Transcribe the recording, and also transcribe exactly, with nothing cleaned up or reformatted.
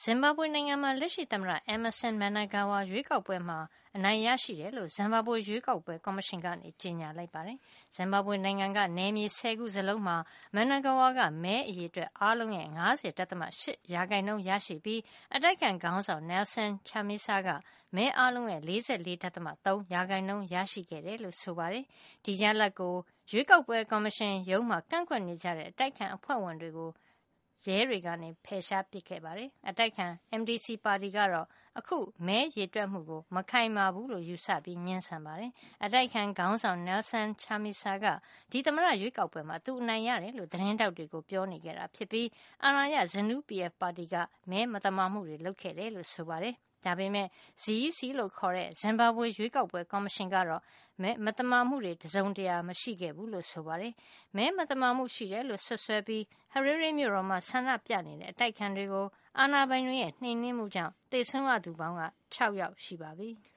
ဇင်ဘာဘွေနိုင်ငံမှာလက်ရှိသမ္မတ Emmerson Mnangagwa ရွေးကောက်ပွဲမှာအနိုင်ရရှိတယ်လို့ဇင်ဘာဘွေရွေးကောက်ပွဲကော်မရှင်ကကြေညာလိုက်ပါတယ်။ဇင်ဘာဘွေနိုင်ငံကနယ်မြေဆယ်ခုစလုံးမှာ Mnangagwa ကမဲအရေအတွက်အားလုံးရဲ့ ၅၀ ဒသမ ၈ ရာခိုင်နှုန်းရရှိပြီးအတိုက်အခံခေါင်းဆောင် Nelson Chamisa ကမဲအားလုံးရဲ့ ၄၄ ဒသမ ၃ ရာခိုင်နှုန်းရရှိခဲ့တယ်လို့ဆိုပါတယ်။ဒီရလဒ်ကိုရွေးကောက်ပွဲကော်မရှင်ရုံးမှာကန့်ကွက်နေကြတဲ့အတိုက်အခံအဖွဲ့ဝင်တွေကိုရဲတွေကဖယ်ရှားပစ်ခဲ့ပါတယ်။အတိုက်အခံ M D C ပါတီကတော့အခုမဲရေတွက်မှုကိုမခိုင်မာဘူးလို့ယူဆပြီးငြင်းဆန်ပါတယ်။အတိုက်အခံခေါင်းဆောင် Nelson Chamisa ကဒီသမ္မတရွေးကောက်ပွဲမှာသူအနိုင်ရတယ်လို့သတင်းထောက်တွေကိုပြောနေခဲ့တာဖြစ်ပြီးအာဏာရ ZANU P F ပါတီကမဲမသမာမှုတွေလုပ်ခဲ့တယ်လို့ဆိုပါတယ်။ဒါပေမဲ့ Z E C လို့ခေါ်တဲ့ဇင်ဘာဘွေရွေးကောက်ပွဲကော်မရှင်ကတော့မဲမသမာမှုတွေတစုံတရာမရှိခဲ့ဘူးလို့ဆိုပါတယ်။မဲမသမာမှုရှိတယ်လို့ဆွဆွဲပြီး Harare မြို့တော်မှာဆန္ဒပြနေတဲ့အတိုက်အခံတွေကိုအာဏာပိုင်တွေရဲ့နှိမ်နင်းမှုကြောင့်သေဆုံးရသူပေါင်းက၆ယောက်ရှိပါပြီ။